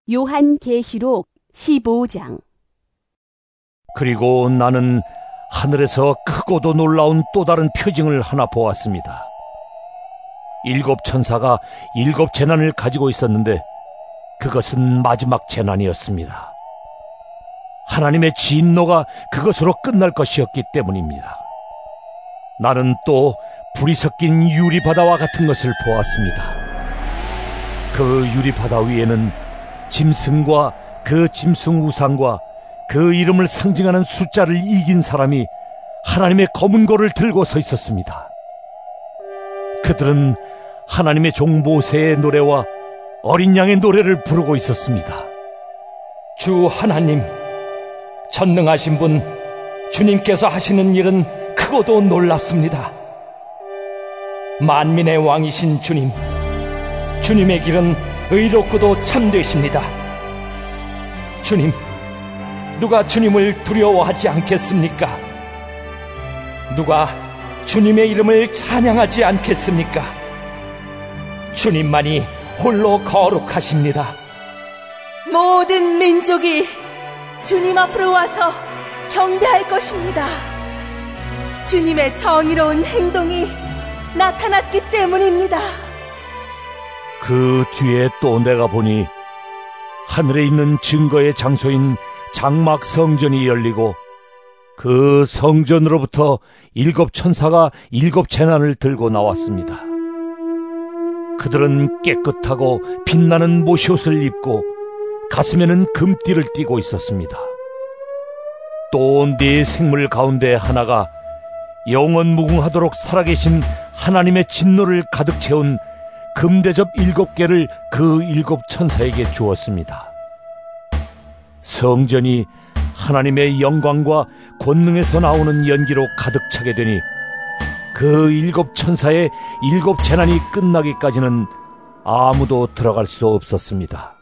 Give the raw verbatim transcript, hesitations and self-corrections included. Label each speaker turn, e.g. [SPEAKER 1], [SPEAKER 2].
[SPEAKER 1] 요한계시록 십오 장.
[SPEAKER 2] 그리고 나는 하늘에서 크고도 놀라운 또 다른 표징을 하나 보았습니다. 일곱 천사가 일곱 재난을 가지고 있었는데 그것은 마지막 재난이었습니다. 하나님의 진노가 그것으로 끝날 것이었기 때문입니다. 나는 또 불이 섞인 유리바다와 같은 것을 보았습니다. 그 유리바다 위에는 짐승과 그 짐승 우상과 그 이름을 상징하는 숫자를 이긴 사람이 하나님의 검은 고를 들고 서 있었습니다. 그들은 하나님의 종 모세의 노래와 어린 양의 노래를 부르고 있었습니다.
[SPEAKER 3] 주 하나님, 전능하신 분 주님께서 하시는 일은 크고도 놀랍습니다. 만민의 왕이신 주님, 주님의 길은 의롭고도 참되십니다. 주님, 누가 주님을 두려워하지 않겠습니까? 누가 주님의 이름을 찬양하지 않겠습니까? 주님만이 홀로 거룩하십니다.
[SPEAKER 4] 모든 민족이 주님 앞으로 와서 경배할 것입니다. 주님의 정의로운 행동이 나타났기 때문입니다.
[SPEAKER 2] 그 뒤에 또 내가 보니 하늘에 있는 증거의 장소인 장막 성전이 열리고 그 성전으로부터 일곱 천사가 일곱 재난을 들고 나왔습니다. 그들은 깨끗하고 빛나는 모시옷을 입고 가슴에는 금띠를 띠고 있었습니다. 또 네 생물 가운데 하나가 영원무궁하도록 살아계신 하나님의 진노를 가득 채운 금대접 일곱 개를 그 일곱 천사에게 주었습니다. 성전이 하나님의 영광과 권능에서 나오는 연기로 가득 차게 되니 그 일곱 천사의 일곱 재난이 끝나기까지는 아무도 들어갈 수 없었습니다.